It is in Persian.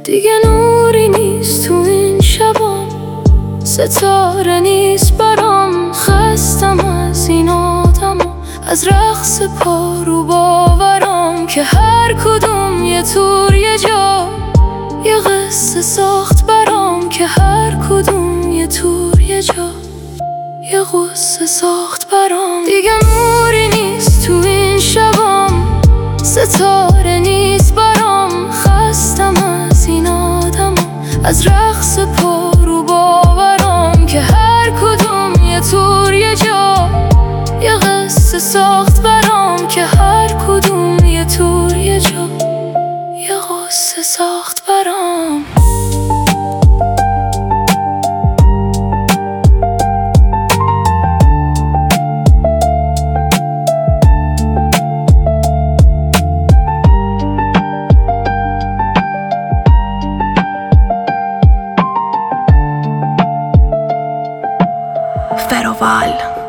دیگه نوری نیست تو این شبام، ستاره نیست برام. خستم از این آدما، از رقص پارو باورام که هر کدوم یه طور یه جا، یه قصه ساخت برام که هر کدوم یه طور یه جا، یه قصه ساخت برام. دیگه نوری نیست تو این شبام، ستاره نیست برام. خستم از این آدما، از رقص پارو باورام که هر کدوم یه طور یه جا، یه قصه ساخت برام که هر کدوم یه طور یه جا، یه قصه ساخت برام. Feroval.